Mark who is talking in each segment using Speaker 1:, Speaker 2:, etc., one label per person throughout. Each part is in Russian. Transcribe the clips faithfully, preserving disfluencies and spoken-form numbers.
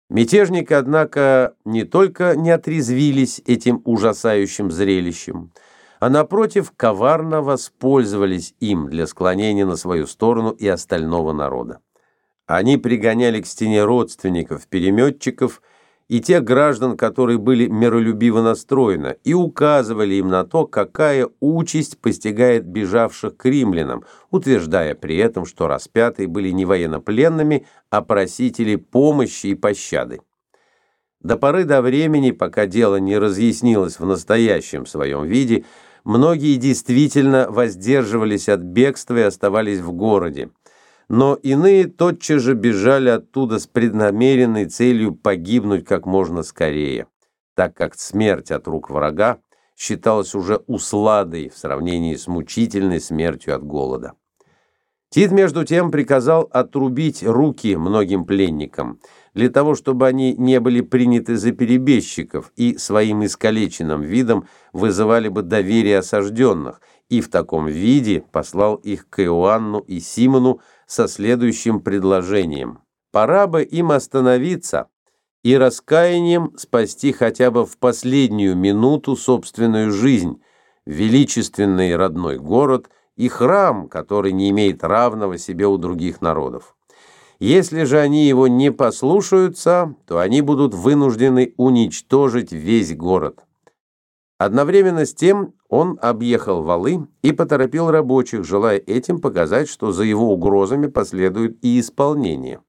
Speaker 1: Мятежники, однако, не только не отрезвились этим ужасающим зрелищем, а, напротив, коварно воспользовались им для склонения на свою сторону и остального народа. Они пригоняли к стене родственников, переметчиков и тех граждан, которые были миролюбиво настроены, и указывали им на то, какая участь постигает бежавших к римлянам, утверждая при этом, что распятые были не военнопленными, а просители помощи и пощады. До поры до времени, пока дело не разъяснилось в настоящем своем виде, многие действительно воздерживались от бегства и оставались в городе. Но иные тотчас же бежали оттуда с преднамеренной целью погибнуть как можно скорее, так как смерть от рук врага считалась уже усладой в сравнении с мучительной смертью от голода. Тит, между тем, приказал отрубить руки многим пленникам, для того, чтобы они не были приняты за перебежчиков и своим искалеченным видом вызывали бы доверие осажденных, и в таком виде послал их к Иоанну и Симону со следующим предложением: пора бы им остановиться и раскаянием спасти хотя бы в последнюю минуту собственную жизнь, величественный родной город и храм, который не имеет равного себе у других народов. Если же они его не послушаются, то они будут вынуждены уничтожить весь город. Одновременно с тем он объехал валы и поторопил рабочих, желая этим показать, что за его угрозами последует и исполнение.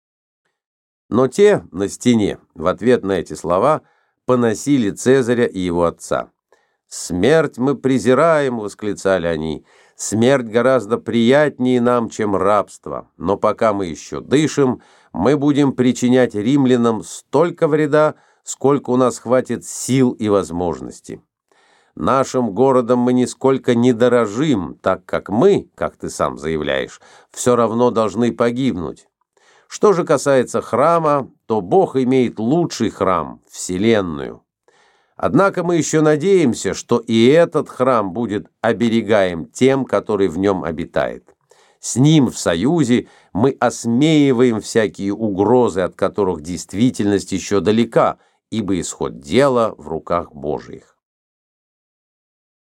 Speaker 1: Но те на стене в ответ на эти слова поносили Цезаря и его отца. «Смерть мы презираем!» — восклицали они. «Смерть гораздо приятнее нам, чем рабство, но пока мы еще дышим, мы будем причинять римлянам столько вреда, сколько у нас хватит сил и возможностей. Нашим городом мы нисколько не дорожим, так как мы, как ты сам заявляешь, все равно должны погибнуть. Что же касается храма, то Бог имеет лучший храм — вселенную. Однако мы еще надеемся, что и этот храм будет оберегаем тем, который в нем обитает. С ним в союзе мы осмеиваем всякие угрозы, от которых действительность еще далека, ибо исход дела в руках Божьих.